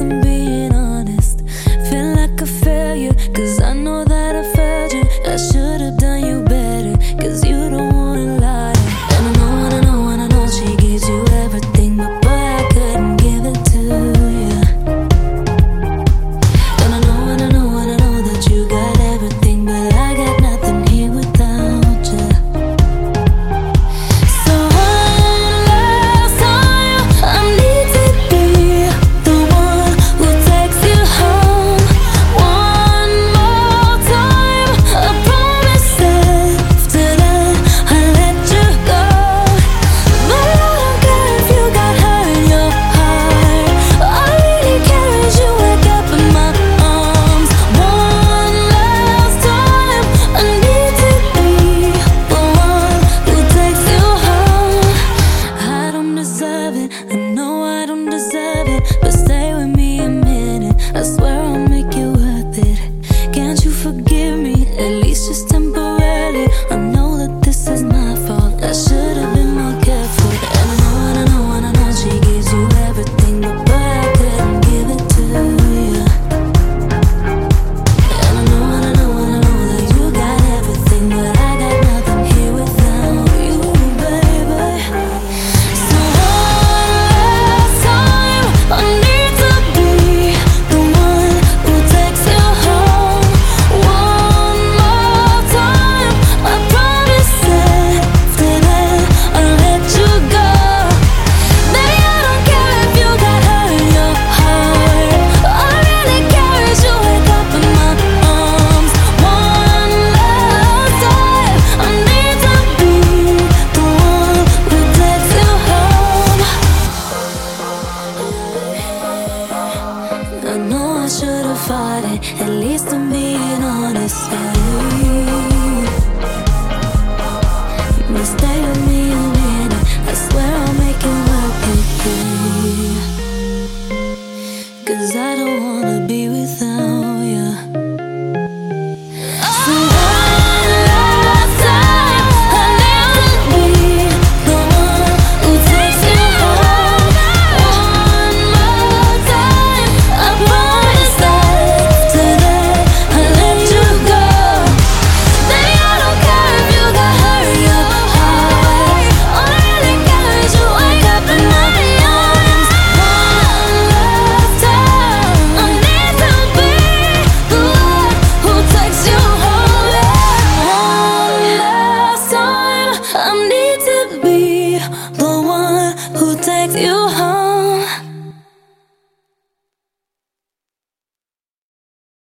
I'm being honest. Feel like a failure, cause I know that I failed you. I should've done you better, cause you don't wanna lie. And I know, and I know, and I know she gives you everything, but boy, I couldn't give it to you. And I know, and I know, and I know that you got everything, but I got nothing here without you. So one last time, I need to be the one who takes you home. One more time, I promise after that I'll let you go. But I don't care if you got hurt in your heart. All I really care is you wake up in my arms. One last time, I need to be the one who takes you home. I don't deserve it, I know I don't deserve it, but stay with me a minute, I swear I'll make it worth it. Can't you forgive me, at least just temporarily? I know that this is my fault, I should've been more careful. And I know, and I know, and I know she gives you everything, but boy, I couldn't give it to you. And I know, and I know, and I know that you got everything, but I got nothing here without you, baby. So one last time, I need to be the one who takes you home. One more time, I promise after that I'll let you go. Baby, I don't care if you got hurt in your heart. All I really care is you wake up in my arms. One last time, I need to be the one who takes you home. I know I should've fought it, at least I'm being honest. But stay with me a minute, I swear I'll make it work with you. Cause I don't wanna be without you. So one last time, I need to be the one who takes you home. One more time, I promise after that I'll let you go. Baby, I don't care if you got hurt in your heart. All I really care is you wake up in my arms. One last time, I need to be the one who takes you home. One last time, I need to be the one who takes you home.